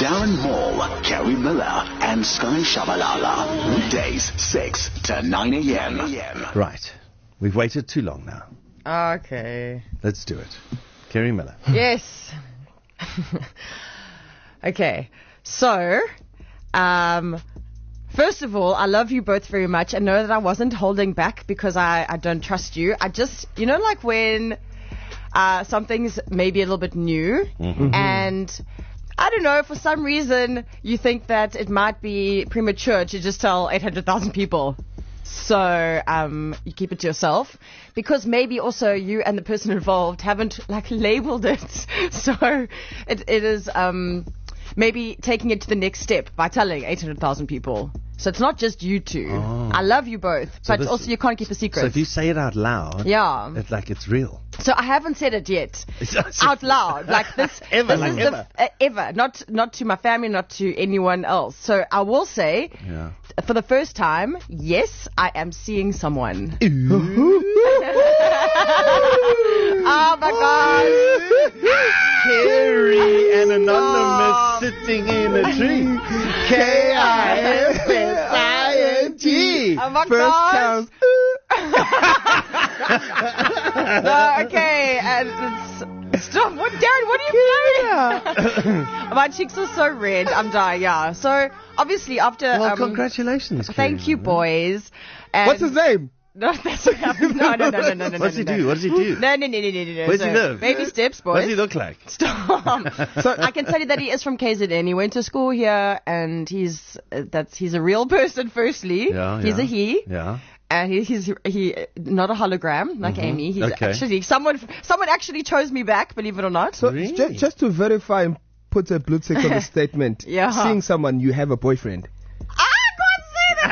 Darren Moore, Kerry Miller, and Sky Shabalala. Weekdays, 6 to 9 a.m. Right. We've waited too long now. Okay. Let's do it. Kerry Miller. Yes. Okay. So, first of all, I love you both very much. I know that I wasn't holding back because I don't trust you. I just, like when something's maybe a little bit new and I don't know, for some reason you think that it might be premature to just tell 800,000 people. So you keep it to yourself because maybe also you and the person involved haven't labeled it. So it is maybe taking it to the next step by telling 800,000 people. So it's not just you two. Oh. I love you both, but also you can't keep a secret. So if you say it out loud, it's real. So I haven't said it yet out loud like this. Ever. Not to my family, not to anyone else. So I will say, for the first time, yes, I am seeing someone. Oh my God. Kerry, an anonymous sitting in a tree. KIFSING. Oh my First God. count. No, okay, and stop. What, Darren? What are you playing? My cheeks are so red. I'm dying. Yeah. So obviously after. Well, congratulations. Thank you, boys. And what's his name? No, that's what happened. No. What's he do? What does he do? No. Where's he live? Baby steps, boys. What does he look like? Stop. So I can tell you that he is from KZN. He went to school here, and he's a real person. Firstly, he's a he. Yeah. And he's not a hologram like Amy. He's actually someone actually chose me back, believe it or not. So really? just to verify and put a blue tick on the statement. Seeing someone, you have a boyfriend. I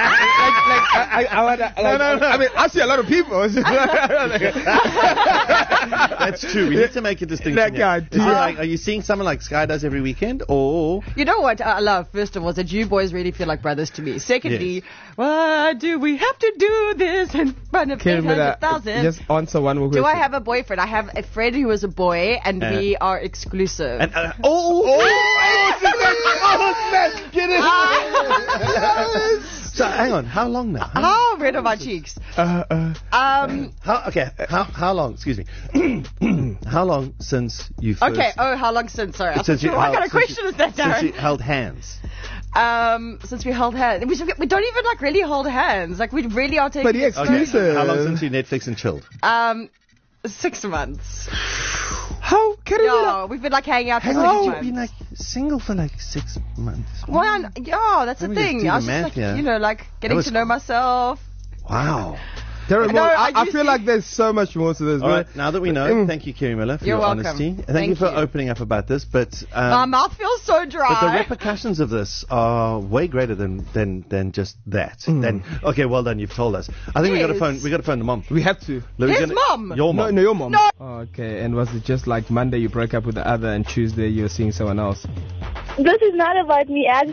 mean, I see a lot of people. That's true. We need to make a distinction. Are you seeing someone like Sky does every weekend, or you know what I love? First of all, that you boys really feel like brothers to me. Secondly, why do we have to do this in front of 800,000? Just answer one more question. Do I have a boyfriend? I have a friend who is a boy, and we are exclusive. And, get it. So hang on, how long now? How red are my cheeks? How long? Excuse me. How long since you first? Okay. Oh, how long since? Sorry. What kind of question is that, Darren? Since you held hands. Since we held hands, we don't even really hold hands. We really are taking. But the exclusive. Okay. How long since you Netflix and chilled? 6 months. How can we've been hanging out for 6 months. months. You've been single for 6 months. Well, that's the thing. I was just getting to know myself. Wow. Darren, I feel like there's so much more to this. All right, now that we know, thank you, Kerry Miller, for your honesty. Thank you for opening up about this. But my mouth feels so dry. But the repercussions of this are way greater than just that. Okay, well done, you've told us. I think we got to phone the mom. We have to. His mom. Your mom. No, your mom. No. Oh, okay, and was it just like Monday you broke up with the other, and Tuesday you're seeing someone else? This is not about me. Very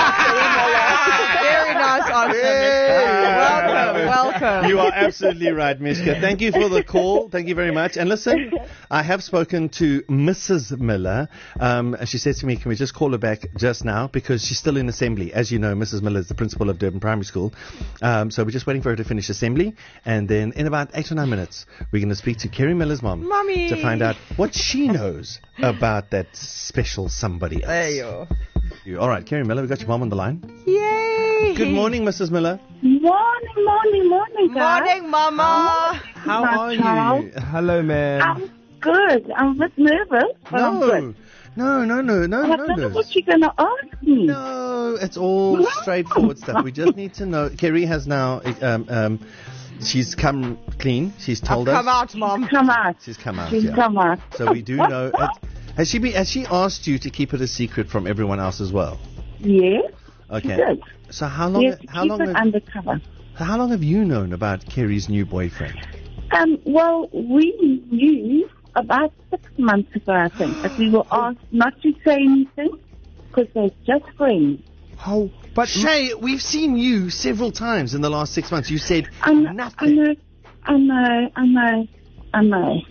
nice answer. Welcome. You are absolutely right, Mishka. Thank you for the call. Thank you very much. And listen, I have spoken to Mrs. Miller. She said to me, can we just call her back just now? Because she's still in assembly. As you know, Mrs. Miller is the principal of Durban Primary School. So we're just waiting for her to finish assembly. And then in about 8 or 9 minutes, we're going to speak to Kerry Miller's mom. Mommy. To find out what she knows about that special somebody else. There you are. All right, Kerry Miller, we've got your mom on the line. Yay! Good morning, Mrs. Miller. Morning, guys. Morning, Mama. How are you? Hello, ma'am. I'm good. I'm a bit nervous, but I'm good. No. I don't know what you're going to ask me. No, it's all straightforward stuff. We just need to know. Kerry has now... she's come clean. She's told us. Come out, Mom. She's come out. She's come out. So we do know. Has she asked you to keep it a secret from everyone else as well? Yes. Okay. She did. So how long? Yes, keep it undercover. How long have you known about Kerry's new boyfriend? Well, we knew about 6 months ago, I think, but we were asked not to say anything because they're just friends. How? But Shay, we've seen you several times in the last 6 months. You said nothing. I know.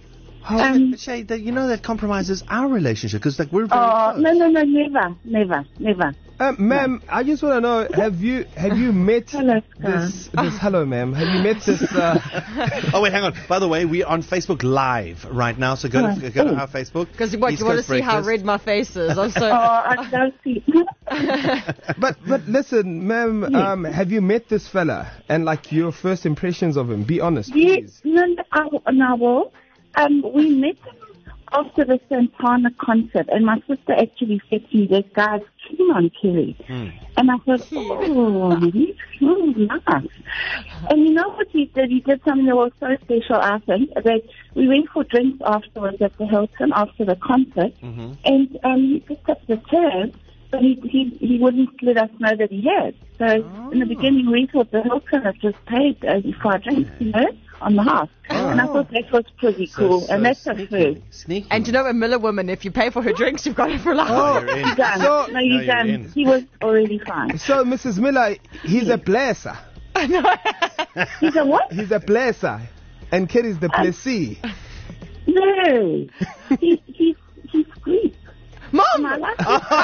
But Shay, you know that compromises our relationship because like we're very close. No, never. Ma'am, I just want to know, have you met Hello, this hello ma'am, have you met this Oh wait, hang on. By the way, we're on Facebook Live right now, so go to our Facebook. Because you want to see how red my face is. I'm so I don't see. But listen, ma'am, have you met this fella and like your first impressions of him? Be honest, Yes, please. no, we met him after the Santana concert, and my sister actually said to me, "This guy's keen on Kerry." And I thought, he's nice. And you know what he did? He did something that was so special, I think, that we went for drinks afterwards at the Hilton after the concert, and he picked up the tab, but he wouldn't let us know that he had. So in the beginning, we thought the Hilton had just paid for our drinks, on the house. And I thought that was pretty cool. And that's a first. Sneaky. And you know, a Miller woman, if you pay for her drinks, you've got it for life. Oh, you're in. Done. So- No, you you're done. in. He was already fine. So, Mrs. Miller, he's a blesser. He's a what? He's a blesser. And Kerry's the blessee. No. He's sweet. Mom! I like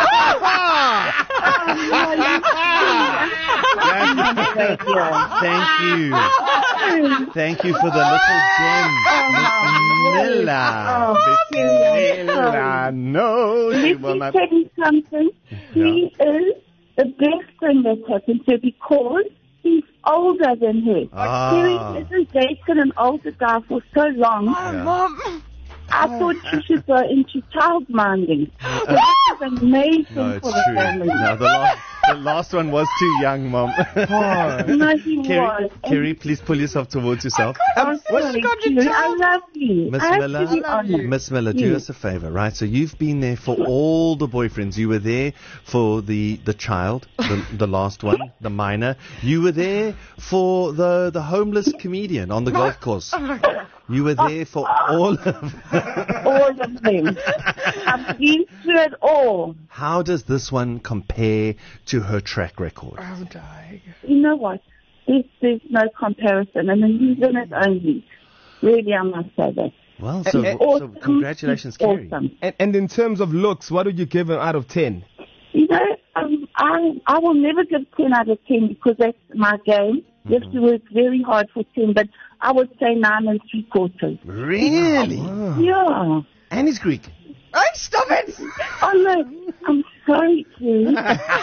Thank you. Thank you for the little gem, Miss Miller. Miss Miller. No, she will Let not. me tell you something. He is the best thing that's happened to her because he's older than her. Kerry hasn't dated an older guy for so long. Mom! I thought she should go into child minding. So this is amazing No, it's for the true. family. No, the last one was too young, Mom. No, he was. Kerry, please pull yourself towards yourself. I'm sorry, Kerry. I love you. Miss I have Miller, to be honest. Miss Miller, do us a favor, right? So you've been there for all the boyfriends. You were there for the child, the last one, the minor. You were there for the homeless comedian on the golf course. You were there for all of them. All of them. I've been through it all. How does this one compare to her track record? You know what? There's no comparison, and he's in it only. Really, I must say that. Well, so Awesome. congratulations, He's Kerry. awesome. And in terms of looks, what would you give him out of 10? You know, I will never give 10 out of 10 because that's my game. You have to work very hard for 10, but I would say 9 3/4. Really? Yeah. And he's Greek. Oh, stop it! Oh, no. I'm sorry, Kerry.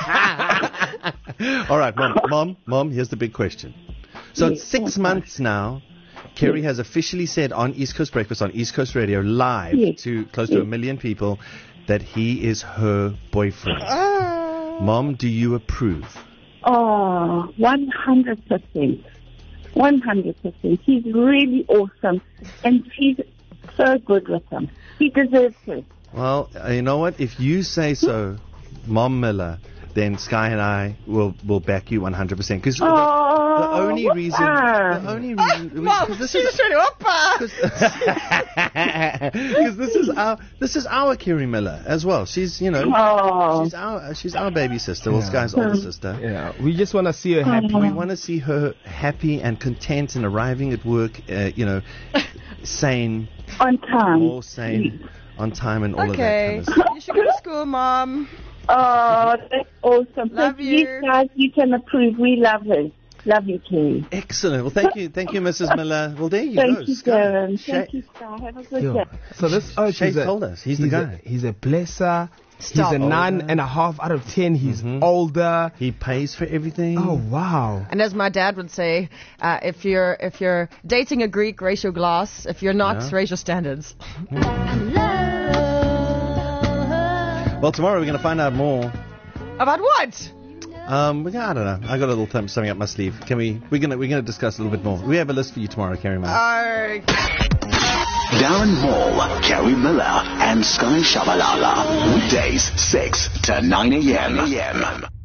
All right, Mom, here's the big question. So it's 6 months now. Kerry has officially said on East Coast Breakfast, on East Coast Radio, live to close to 1 million people, that he is her boyfriend. Mom, do you approve? Oh, 100%. 100%. He's really awesome. And she's so good with him. He deserves it. Well, you know what? If you say so, Mom Miller, then Sky and I will back you 100%. Because the only reason, Mom, this she's trying to because this is our Kerry Miller as well. She's she's our baby sister, well, Sky's older sister. Yeah, we just want to see her happy. We want to see her happy and content and arriving at work, sane, on time. more sane, on time, and all of that kind of stuff. You should go to school, Mom. Oh, that's awesome. Love so you. Guys, you can approve. We love her. Love you, Kerry. Excellent. Well, thank you, Mrs. Miller. Well, there you go. Thank you, Sky. Darren. Shay- Thank you, Sky. Have a good Yo, day. so this Shay told us he's the guy. He's a blesser. Stop. He's a 9.5 out of 10. He's older. He pays for everything. Oh wow. And as my dad would say, if you're dating a Greek, raise your glass. If you're not, raise your standards. Well, tomorrow we're going to find out more. About what? I don't know. I got a little something up my sleeve. We're gonna discuss a little bit more. We have a list for you tomorrow, Kerry man. Darren Moore, Kerry Miller, and Sky Shabalala. Weekdays 6 to 9 a.m.